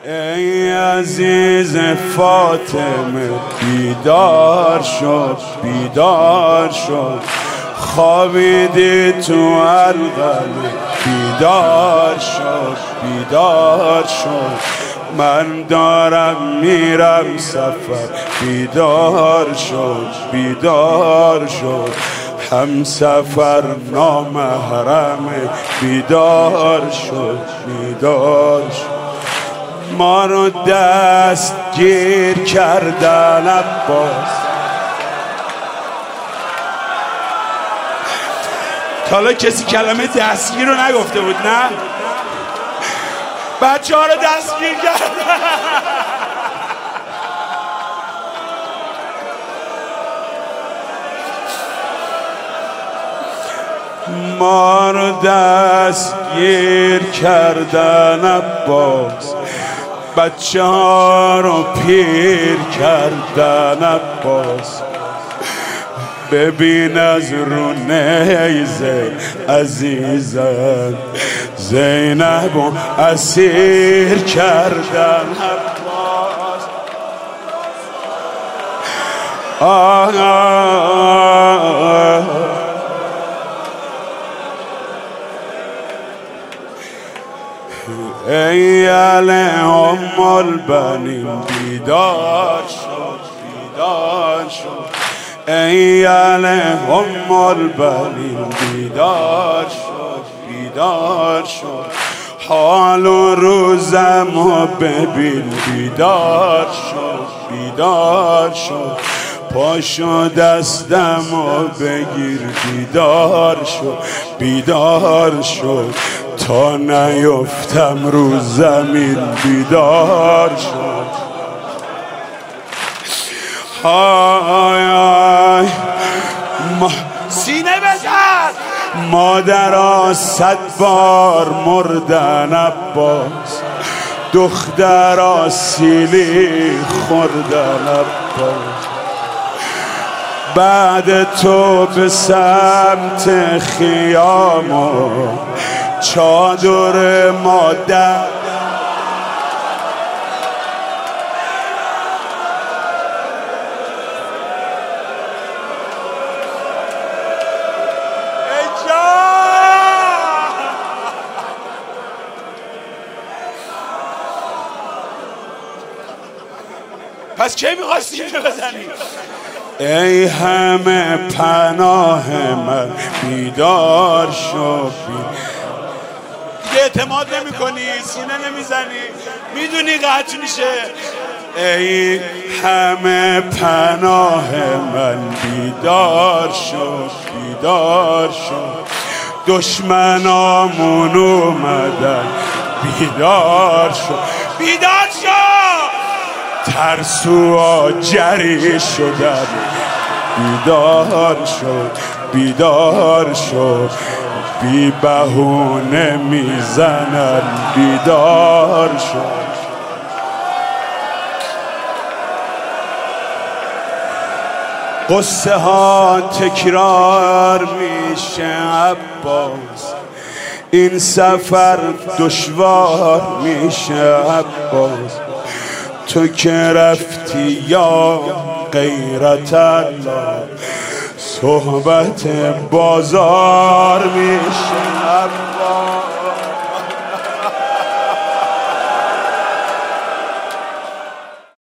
ای عزیز فاطمه بیدار شد بیدار شد، خوابیدی تو القلب بیدار شد بیدار شد، من دارم میرم سفر بیدار شد بیدار شد، هم سفر نامحرم بیدار شد بیدار شد، ما رو دست گیر کردن عباس. تا حالا کسی کلمه دستگیر رو نگفته بود نه؟ بچه ها رو دستگیر کردن. ما رو دستگیر کردن عباس، بچه ها رو پیر کردن عباس، ببین از رو نیزه عزیزم زینب و اسیر کردن عباس. ای ام البنین بیدار شد بیدار شد، ای ام البنین بیدار شد بیدار شد، حال و روزمو ببین بیدار شد بیدار شد، پاشو دستمو بگیر بیدار شد بیدار شد، تا نیفتم رو زمین بیدار شد. های سینه بزن مادرها 100 بار مردن عباس، دخترها سیلی خوردن عباس، بعد تو به سمت خیام و چادر مادر پس کی می‌خواستی اینو بزنی؟ ای همه پناه من بیدار شو. دیگه اعتماد نمی کنی، سینه نمیزنی، میدونی قطع میشه. ای همه پناه من بیدار شو بیدار شو، دشمنامون اومدن بیدار شو بیدار شو، ترسوها جری شدن بیدار شد بیدار شد، بی بهونه میزنن بیدار شد. قصه ها تکرار میشه عباس، این سفر دشوار میشه عباس، تو که رفتی یا غیرت الله صحبت بازار میشه عباس.